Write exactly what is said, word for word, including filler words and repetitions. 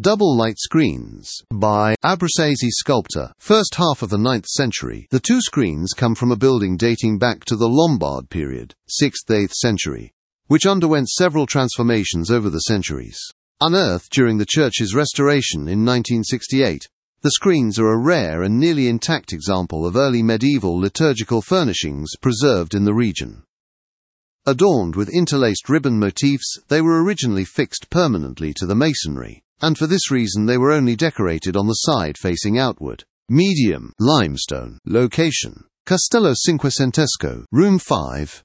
Double light screens, by Abruzzese sculptor, first half of the ninth century. The two screens come from a building dating back to the Lombard period, sixth to eighth century, which underwent several transformations over the centuries. Unearthed during the church's restoration in nineteen sixty-eight, the screens are a rare and nearly intact example of early medieval liturgical furnishings preserved in the region. Adorned with interlaced ribbon motifs, they were originally fixed permanently to the masonry, and for this reason they were only decorated on the side facing outward. Medium limestone. Location: Castello Cinquecentesco, Room five,